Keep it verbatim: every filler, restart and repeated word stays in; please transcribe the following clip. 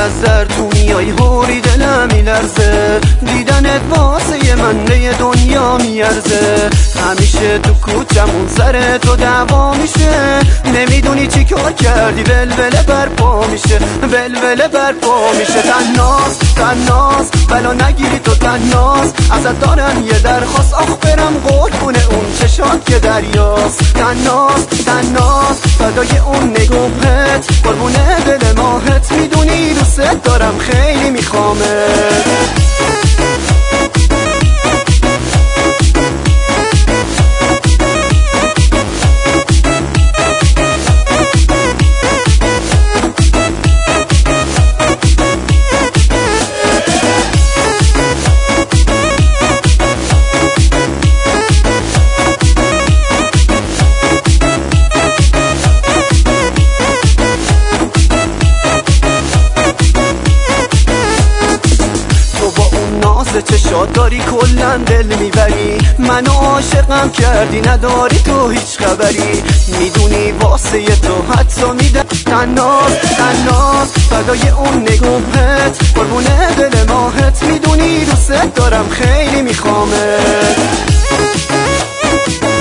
از در تو میای هوری دلم میلرزه، دیدنت واسه من به دنیا میارزه. همیشه تو کوچمون سر تو دعوا میشه، نمیدونی چی کار کردی ولوله برپا میشه، ولوله برپا میشه. تناس تناس بلا نگیری تو تناس، ازت دارم یه درخواست، آخ برم قربونه اون چشات که دریاست. تناس تناس فدای اون نگوهت، قربونه دل ماهت، میدونی دوست دارم خیلی میخوامت. چشات داری کلن دل میبری، منو عاشقم کردی نداری تو هیچ خبری، میدونی واسه تو حتی میدم. تناس تناس فدای اون نگوهت، قربونه دل ماهت، میدونی دوست دارم خیلی میخوامت.